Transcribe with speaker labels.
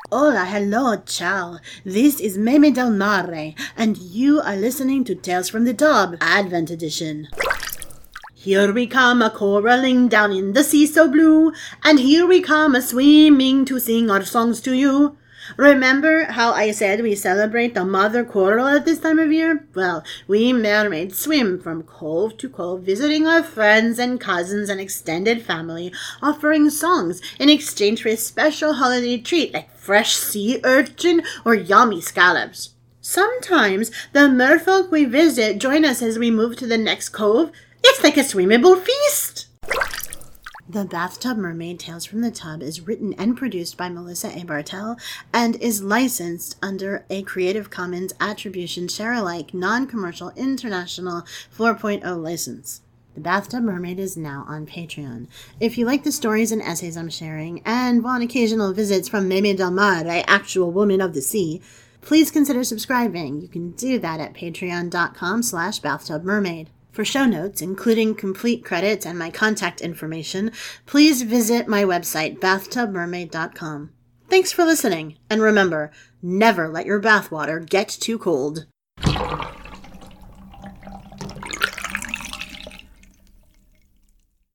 Speaker 1: Hola, hello, ciao. This is Meme Del Mare, and you are listening to Tales from the Tub, Advent Edition. Here we come a-caroling down in the sea so blue, and here we come a-swimming to sing our songs to you. Remember how I said we celebrate the mother coral at this time of year? Well, we mermaids swim from cove to cove, visiting our friends and cousins and extended family, offering songs in exchange for a special holiday treat like fresh sea urchin or yummy scallops. Sometimes the merfolk we visit join us as we move to the next cove. It's like a swimmable feast! The Bathtub Mermaid Tales from the Tub is written and produced by Melissa A. Bartel and is licensed under a Creative Commons Attribution Share-alike Non-Commercial International 4.0 license. The Bathtub Mermaid is now on Patreon. If you like the stories and essays I'm sharing and want occasional visits from Meme Del Mare, actual woman of the sea, please consider subscribing. You can do that at patreon.com/bathtubmermaid. For show notes, including complete credits and my contact information, please visit my website, bathtubmermaid.com. Thanks for listening, and remember, never let your bathwater get too cold.